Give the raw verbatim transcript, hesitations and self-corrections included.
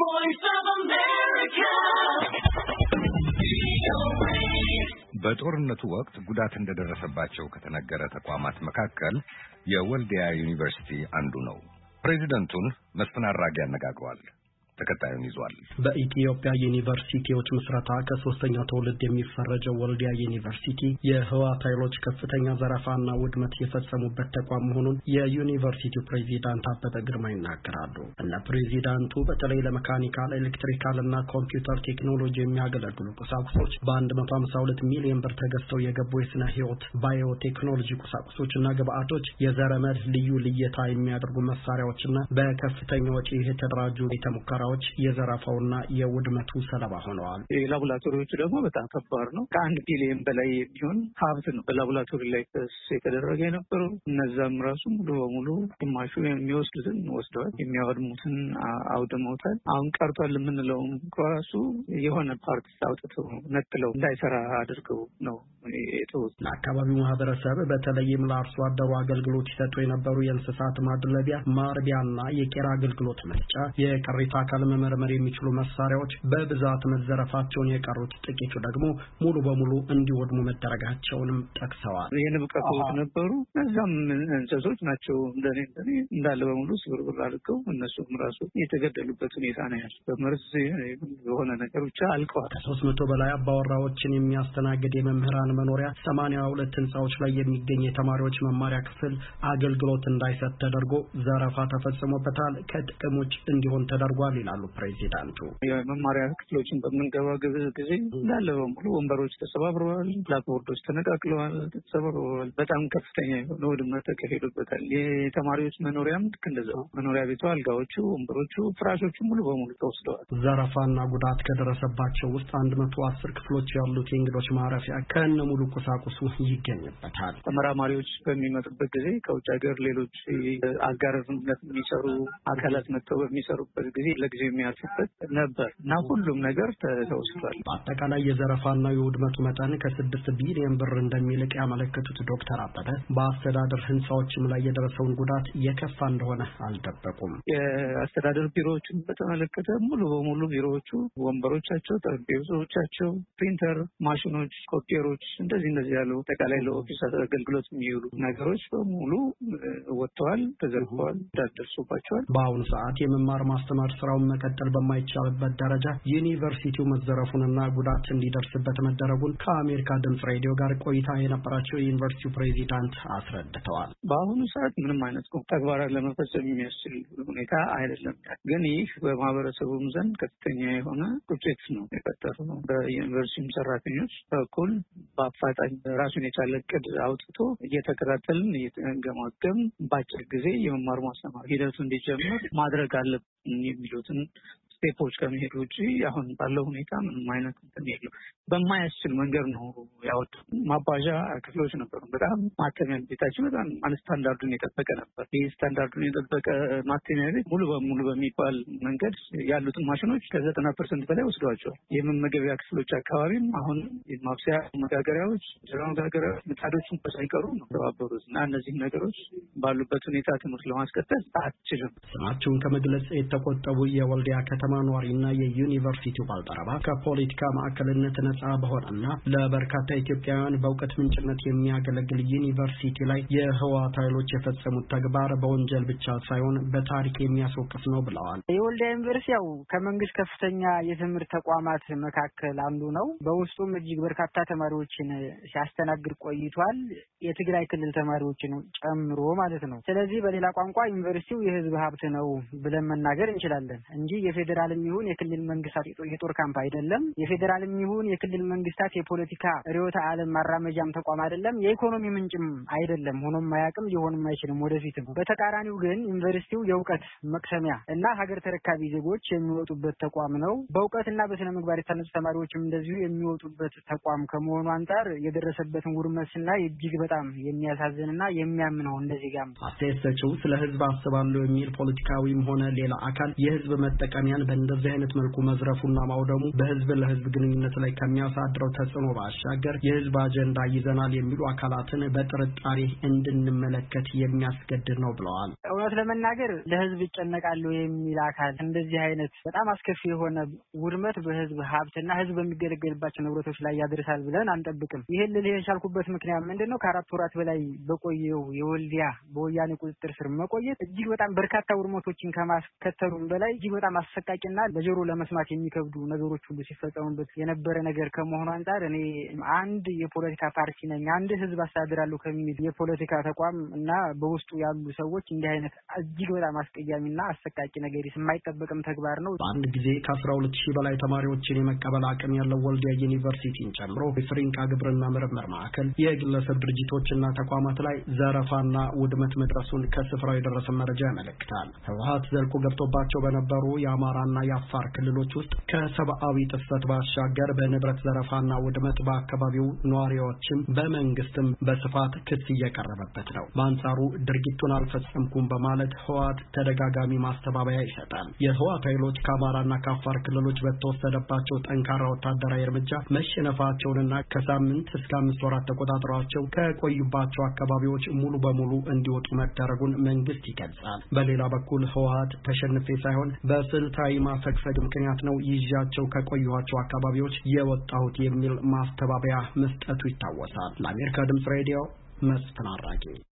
voice of America. በጦርነቱ ወቅት ጉዳት እንደደረሰባቸው ከተነገረ ተቋማት መካከል የወልዲያ ዩኒቨርሲቲ አንዱ ነው። ፕሬዝዳንቱን መስፍን አራጌ ያነጋግሯል። ተከታዩን ይዟል። በኢትዮጵያ ዩኒቨርሲቲዎች ምስረታ ከሶስተኛው ትውልድ የሚፈረጀው ወልዲያ ዩኒቨርሲቲ የህወሓት ኃይሎች ከፍተኛ ዘረፋና ውድመት የፈጸሙበት ተቋም መሆኑን የዩኒቨርሲቲው ፕሬዝዳንት አበበ ግርማ ይናገራሉ። እና ፕሬዝዳንቱ በተለይ ለሜካኒካል፣ ኤሌክትሪካልና ኮምፒውተር ቴክኖሎጂ የሚያገለግሉ ቁሳቁሶች በ152 ሚሊዮን ብር ተገዝተው የገቡ የስነ ህይወት ባዮ ቴክኖሎጂ ቁሳቁሶችና ግብአቶች፣ የዘረመል ልዩ ልየታ የሚያደርጉ መሳሪያዎችና በከፍተኛ ወጪ የተደራጁ የተሞከራ የዘራፋውና የውድመቱ ሰለባ ሆነዋል። የላቦራቶሪዎቹ ደግሞ በጣም ከባድ ነው። ከአንድ ቢሊዮን በላይ የሚሆን ሀብት ነው በላቦራቶሪ ላይ የተደረገ የነበረው። እነዛም ራሱ ሙሉ በሙሉ ግማሹ የሚወስዱትን ወስደዋል፣ የሚያወድሙትን አውድመውታል። አሁን ቀርቷል የምንለውም ራሱ የሆነ ፓርት አውጥተው ነጥለው እንዳይሰራ አድርገው ነው የተወሰነ። ለአካባቢው ማህበረሰብ በተለይም ለአርሶ አደሩ አገልግሎት ይሰጡ የነበሩ የእንስሳት ማድለቢያ፣ ማርቢያና የቄራ አገልግሎት መስጫ የቅሪተ አካል መመርመር የሚችሉ መሳሪያዎች በብዛት መዘረፋቸውን፣ የቀሩት ጥቂቱ ደግሞ ሙሉ በሙሉ እንዲወድሙ መደረጋቸውንም ጠቅሰዋል። የንብ ቀፎዎች ነበሩ። እነዛም እንስሶች ናቸው እንደኔ እንደኔ እንዳለ በሙሉ ስብርብር አድርገው እነሱም ራሱ የተገደሉበት ሁኔታ ነው ያለው። በመርዝ የሆነ ነገር ብቻ አልቀዋል። ከሶስት መቶ በላይ አባወራዎችን የሚያስተናግድ የመምህራን መኖሪያ፣ ሰማንያ ሁለት ህንጻዎች ላይ የሚገኝ የተማሪዎች መማሪያ ክፍል አገልግሎት እንዳይሰጥ ተደርጎ ዘረፋ ተፈጽሞበታል፣ ከጥቅም ውጭ እንዲሆን ተደርጓል ይላሉ ፕሬዝዳንቱ። የመማሪያ ክፍሎችን በምንገባ ጊዜ እንዳለ በሙሉ ወንበሮች ተሰባብረዋል፣ ብላክቦርዶች ተነቃቅለዋል፣ ተሰባብረዋል። በጣም ከፍተኛ የሆነ ውድመት ተካሂዶበታል። የተማሪዎች መኖሪያም ልክ እንደዛው መኖሪያ ቤቱ፣ አልጋዎቹ፣ ወንበሮቹ፣ ፍራሾቹ ሙሉ በሙሉ ተወስደዋል። ዘረፋና ጉዳት ከደረሰባቸው ውስጥ አንድ መቶ አስር ክፍሎች ያሉት የእንግዶች ማረፊያ ከነ ሙሉ ቁሳቁሱ ይገኝበታል። ተመራማሪዎች በሚመጡበት ጊዜ ከውጭ ሀገር ሌሎች አጋርነት የሚሰሩ አካላት መጥተው በሚሰሩበት ጊዜ ለጊዜው የሚያልፍበት ነበር እና ሁሉም ነገር ተወስዷል። በአጠቃላይ የዘረፋና የውድመቱ መጠን ከስድስት ቢሊዮን ብር እንደሚልቅ ያመለከቱት ዶክተር አበበ በአስተዳደር ህንጻዎችም ላይ የደረሰውን ጉዳት የከፋ እንደሆነ አልደበቁም። የአስተዳደር ቢሮዎችን በተመለከተ ሙሉ በሙሉ ቢሮዎቹ ወንበሮቻቸው፣ ጠረጴዛዎቻቸው፣ ፕሪንተር ማሽኖች፣ ኮፒየሮች እንደዚህ እንደዚህ ያሉ አጠቃላይ ለኦፊስ አገልግሎት የሚውሉ ነገሮች በሙሉ ወጥተዋል፣ ተዘርፈዋል፣ ደርሶባቸዋል። በአሁኑ ሰዓት የመማር ማስተማር ስራውን መቀጠል በማይቻልበት ደረጃ ዩኒቨርሲቲው መዘረፉንና ጉዳት እንዲደርስበት መደረጉን ከአሜሪካ ድምጽ ሬዲዮ ጋር ቆይታ የነበራቸው የዩኒቨርሲቲው ፕሬዝዳንት አስረድተዋል። በአሁኑ ሰዓት ምንም አይነት ተግባራት ለመፈጸም የሚያስችል ሁኔታ አይደለም። ግን ይህ በማህበረሰቡም ዘንድ ከፍተኛ የሆነ ቁጭት ነው የፈጠረው። በዩኒቨርሲቲው ሰራተኞች በኩል በአፋጣኝ ራሱን የቻለ እቅድ አውጥቶ እየተከታተልን እየተገማገም በአጭር ጊዜ የመማር ማስተማር ሂደቱ እንዲጀምር ማድረግ አለብን የሚሉትን ስቴፖች ከመሄድ ውጪ አሁን ባለው ሁኔታ ምንም አይነት እንትን የለም። በማያስችል መንገድ ነው ያወጡ። ማባዣ ክፍሎች ነበሩ። በጣም ማተሚያ ቤታችን በጣም ስታንዳርዱን የጠበቀ ነበር። ይህ ስታንዳርዱን የጠበቀ ማተሚያ ቤት ሙሉ በሙሉ በሚባል መንገድ ያሉትን ማሽኖች ከዘጠና ፐርሰንት በላይ ወስደዋቸዋል። የመመገቢያ ክፍሎች አካባቢም አሁን ማብሰያ መጋገሪያዎች፣ እንጀራ መጋገሪያዎች፣ ምጣዶችን ሳይቀሩ ነው ተባበሩት እና እነዚህ ነገሮች ባሉበት ሁኔታ ትምህርት ለማስቀጠል አትችልም። ስማቸውን ከመግለጽ የተቆጠቡ የወልዲያ ከተማ ነዋሪና የዩኒቨርሲቲው ባልደረባ ከፖለቲካ ማዕከልነት ነጻ በሆነና ለበርካታ ኢትዮጵያውያን በእውቀት ምንጭነት የሚያገለግል ዩኒቨርሲቲ ላይ የህወሓት ኃይሎች የፈጸሙት ተግባር በወንጀል ብቻ ሳይሆን በታሪክ የሚያስወቅስ ነው ብለዋል። የወልዲያ ዩኒቨርሲቲ ያው ከመንግስት ከፍተኛ የትምህርት ተቋማት መካከል አንዱ ነው። በውስጡም እጅግ በርካታ ተማሪዎችን ሲያስተናግድ ቆይቷል። የትግራይ ክልል ተማሪዎችን ጨምሮ ማለት ነው። ስለዚህ በሌላ ቋንቋ ዩኒቨርሲቲው የህዝብ ሀብት ነው ብለን መናገር እንችላለን እንጂ የፌደራልም ይሁን የክልል መንግስታት የጦር ካምፕ አይደለም። የፌደራልም ይሁን የክልል መንግስታት የፖለቲካ ርዕዮተ ዓለም ማራመጃም ተቋም አይደለም። የኢኮኖሚ ምንጭም አይደለም። ሆኖም ማያቅም ሊሆንም አይችልም ወደፊትም። በተቃራኒው ግን ዩኒቨርሲቲው የእውቀት መቅሰሚያ እና ሀገር ተረካቢ ዜጎች የሚወጡበት ተቋም ነው። በእውቀትና በስነ ምግባር የታነጹ ተማሪዎችም እንደዚሁ የሚወጡበት ተቋም ከመሆኑ አንፃር የደረሰበትን ውድመት ስናይ እጅግ በጣም የሚያሳዝንና የሚያም ነው። እንደዚህ ጋር አስተያየት ሰጪው ስለ ህዝብ አስባለሁ የሚል ፖለቲካዊም ሆነ ሌላ አካል የህዝብ መጠቀሚያን በእንደዚህ አይነት መልኩ መዝረፉና ማውደሙ በህዝብ ለህዝብ ግንኙነት ላይ ከሚያሳድረው ተጽዕኖ ባሻገር የህዝብ አጀንዳ ይዘናል የሚሉ አካላትን በጥርጣሬ እንድንመለከት የሚያስገድድ ነው ብለዋል። እውነት ለመናገር ለህዝብ ይጨነቃሉ የሚል አካል እንደዚህ አይነት በጣም አስከፊ የሆነ ውድመት በህዝብ ሀብትና ህዝብ በሚገለገልባቸው ንብረቶች ላይ ያደርሳል ብለን አንጠብቅም። ይሄን ልል የቻልኩበት ምክንያት ምንድነው? ከአራት ወራት በላይ በቆየው የወልዲያ በወያኔ ቁጥጥር ስር መቆየት እጅግ በጣም በርካታ ውድመቶችን ከማስከተሉም በላይ እጅግ በጣም አሰቃቂና ለጆሮ ለመስማት የሚከብዱ ነገሮች ሁሉ ሲፈጸሙበት የነበረ ነገር ከመሆኑ አንፃር እኔ አንድ የፖለቲካ ፓርቲ ነኝ፣ አንድ ህዝብ አስተዳድራለሁ ከሚል የፖለቲካ ተቋም እና በውስጡ ያሉ ሰዎች እንዲህ አይነት እጅግ በጣም አስቀያሚና አሰቃቂ ነገር የማይጠበቅም ተግባር ነው። በአንድ ጊዜ ከአስራ ሁለት ሺህ በላይ ተማሪዎችን የመቀበል አቅም ያለው ወልዲያ ዩኒቨርሲቲን ጨምሮ የፍሪንቃ ግብርና ምርምር ማዕከል የግለሰብ ድርጅቶችና ተቋማት ላይ ዘረፋና ውድመት መድረሱን ከስፍራው የደረሰ መረጃ ያመለክታል። ህወሓት ዘልቆ ገብቶባቸው በነበሩ የአማራና የአፋር ክልሎች ውስጥ ከሰብአዊ ጥሰት ባሻገር በንብረት ዘረፋና ውድመት በአካባቢው ነዋሪዎችም በመንግስትም በስፋት ክስ እየቀረበበት ነው። በአንጻሩ ድርጊቱን አልፈጸምኩም በማለት ህወሓት ተደጋጋሚ ማስተባበያ ይሰጣል። የህወሓት ኃይሎች ከአማራና ከአፋር ክልሎች በተወሰደባቸው ጠንካራ ወታደራዊ እርምጃ መሸነፋቸውንና ከሳምንት እስከ አምስት ወራት ተቆጣጥረዋቸው ከቆዩባቸው አካባቢዎች ሙሉ በሙሉ እንዲወጡ መደረጉን መንግስት ይገልጻል። በሌላ በኩል ህወሓት ተሸንፌ ሳይሆን በስልታዊ ማፈግፈግ ምክንያት ነው ይዣቸው ከቆዩዋቸው አካባቢዎች የወጣሁት የሚል ማስተባበያ መስጠቱ ይታወሳል። ለአሜሪካ ድምጽ ሬዲዮ መስፍን አራጌ